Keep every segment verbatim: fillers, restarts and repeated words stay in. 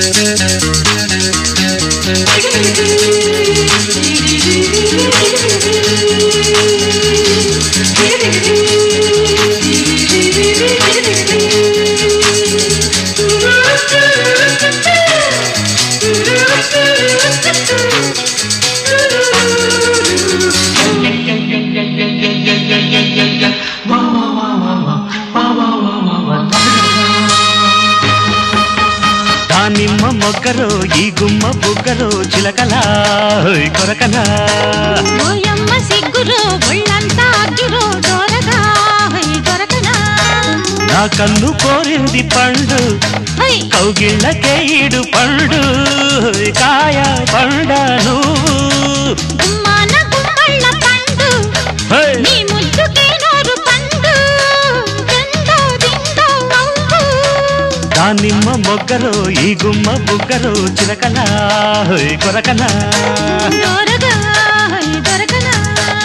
దానిమ్మ మొగ్గరో ఈ గుమ్మ బుగ్గరో చిలకలా కొరకలా ఓయమ్మ సిగ్గురో ఒళ్ళంతా అగ్గిరో దొరగా దొరకనా నా కన్ను కోరింది పండు కౌగిళ్ళకే ఈడు పండు కాయ పండ నువ్వు గుమ్మాన గుమ్మళ్ళ పండు నీ ముద్దుకే నోరు పండు దిందో దిందో నవ్వు దానిమ్మ మొగ్గరో ఈ గుమ్మ బుగ్గరో చిలకలా కొరకలా దొరగా దొరకనా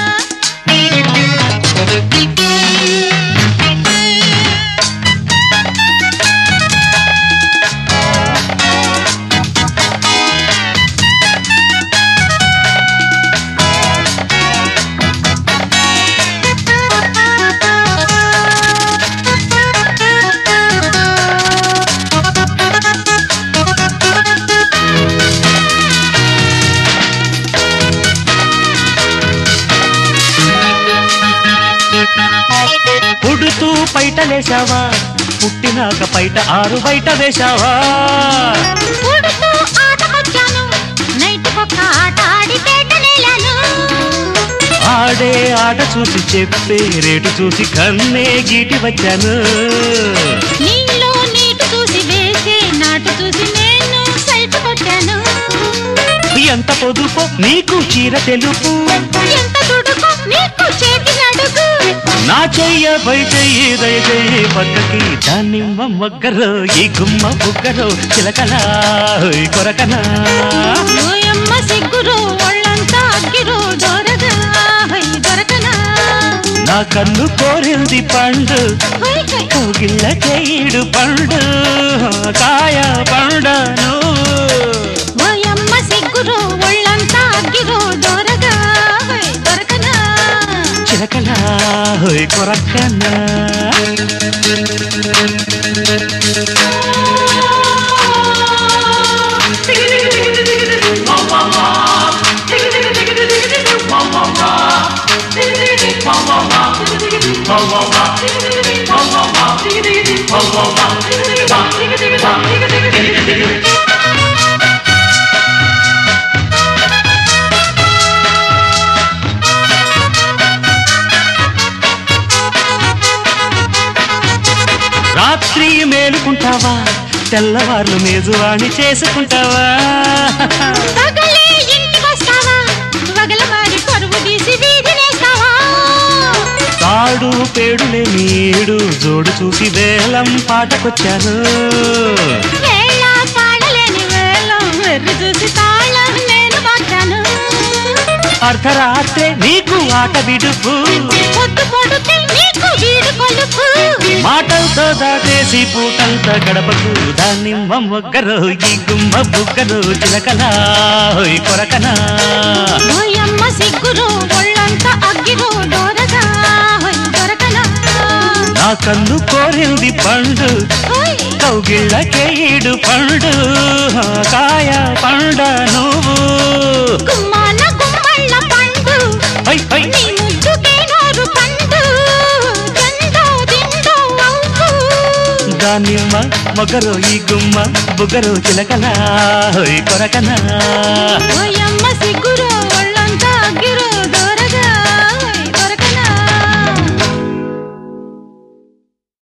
పుడుతూ పైటలేశావా పుట్టినాక పైట ఆరు బయట వేశావా పుడుతూ ఆటకొచ్చాను నైట్కొక్క ఆట ఆడి పేటనేలాను ఆడే ఆట చూసి చెప్పే రేటు చూసి కన్నే గీటి వచ్చాను నీలో నీటు చూసి వేసే నాటు చూసి నేను సైట్ కొట్టాను ఎంత పొదుపు నీకు చీర తెలుపు ఎంత తుడుకు నీకు చేతి నడుగు నా చెయ్య పై చెయ్యి దయ చెయ్యి పక్కకి దానిమ్మ మొగ్గరో ఈ గుమ్మ బుగ్గరో చిలకలా కొరకనా ఓయమ్మ సిగ్గురో ఒళ్ళంతా అగ్గిరో దొరగా దొరకనా నా కన్ను కోరింది పండు కౌగిళ్ళకే ఈడు పండు కాయ పండ ఓయమ్మ సిగ్గురో ఒళ్ళంతా అగ్గిరో దొరగా దొరకనా చిలకలా కొరకనా రాత్రి మేలుకుంటావా తెల్లవార్లు మేజువాణి చేసుకుంటావా పగలే ఇంటికొస్తావా వగలమారి పరువు తీసి వీధినేస్తావా తాడు పేడులే నీడు జోడు చూసి వేలం పాటకొచ్చాను వేళ తాళలేని వేళం వెర్రి చూసి తాళం నేను పట్టాను అర్ధరాత్రే నీకు ఆట విడుపు పొద్దు పొడుతే నీకు వీడు కొలుపు మాటలతో దాటేసి పూటంతా గడపకు దానిమ్మ మొగ్గరో ఈ గుమ్మ బుగ్గరో చిలకలా కొరకనా ఓయమ్మ సిగ్గురో ఒళ్ళంతా అగ్గిరో దొరగా దొరకనా నా కన్ను కోరింది పండు కౌగిళ్ళకే ఈడు పండు కాయ పండ నువ్వు గుమ్మాన గుమ్మళ్ళ పండు నీ ముద్దుకే నోరు పండు దిందో దిందో నవ్వు దానిమ్మ మొగరో ఈ గుమ్మ బుగ్గరో చిలకలా కొరకనా